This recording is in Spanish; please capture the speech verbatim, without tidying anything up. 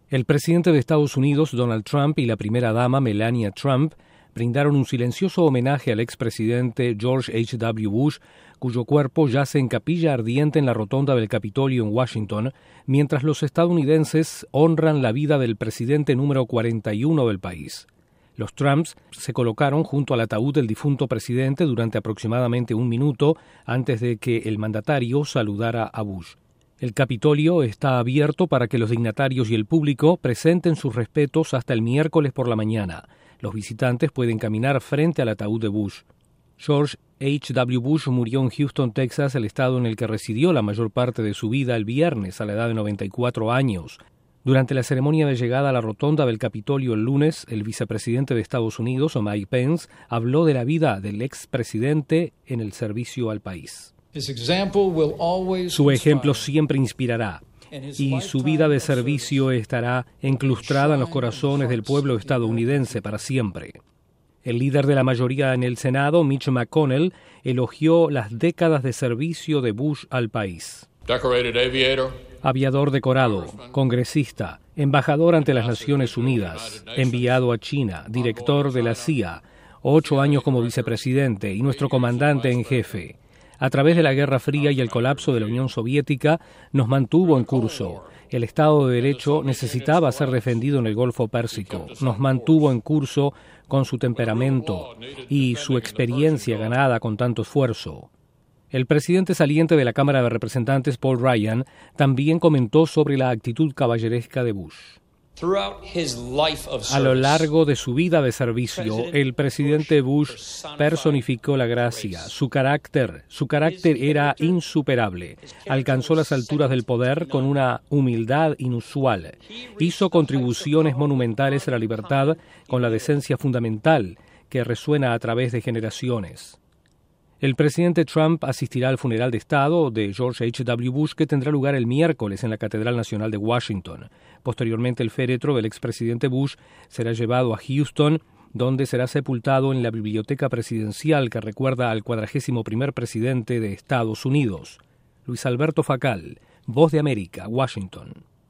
El presidente de Estados Unidos, Donald Trump, y la primera dama, Melania Trump, brindaron un silencioso homenaje al expresidente George H W Bush, cuyo cuerpo yace en capilla ardiente en la rotonda del Capitolio en Washington, mientras los estadounidenses honran la vida del presidente número cuarenta y uno del país. Los Trumps se colocaron junto al ataúd del difunto presidente durante aproximadamente un minuto antes de que el mandatario saludara a Bush. El Capitolio está abierto para que los dignatarios y el público presenten sus respetos hasta el miércoles por la mañana. Los visitantes pueden caminar frente al ataúd de Bush. George H W Bush murió en Houston, Texas, el estado en el que residió la mayor parte de su vida, el viernes a la edad de noventa y cuatro años. Durante la ceremonia de llegada a la rotonda del Capitolio el lunes, el vicepresidente de Estados Unidos, Mike Pence, habló de la vida del expresidente en el servicio al país. Su ejemplo siempre inspirará, y su vida de servicio estará enclustrada en los corazones del pueblo estadounidense para siempre. El líder de la mayoría en el Senado, Mitch McConnell, elogió las décadas de servicio de Bush al país. Aviador decorado, congresista, embajador ante las Naciones Unidas, enviado a China, director de la C I A, ocho años como vicepresidente y nuestro comandante en jefe. A través de la Guerra Fría y el colapso de la Unión Soviética, nos mantuvo en curso. El Estado de Derecho necesitaba ser defendido en el Golfo Pérsico. Nos mantuvo en curso con su temperamento y su experiencia ganada con tanto esfuerzo. El presidente saliente de la Cámara de Representantes, Paul Ryan, también comentó sobre la actitud caballeresca de Bush. A lo largo de su vida de servicio, el presidente Bush personificó la gracia. Su carácter, su carácter era insuperable. Alcanzó las alturas del poder con una humildad inusual. Hizo contribuciones monumentales a la libertad con la decencia fundamental que resuena a través de generaciones. El presidente Trump asistirá al funeral de Estado de George H W Bush, que tendrá lugar el miércoles en la Catedral Nacional de Washington. Posteriormente, el féretro del expresidente Bush será llevado a Houston, donde será sepultado en la biblioteca presidencial que recuerda al cuadragésimo primer presidente de Estados Unidos. Luis Alberto Facal, Voz de América, Washington.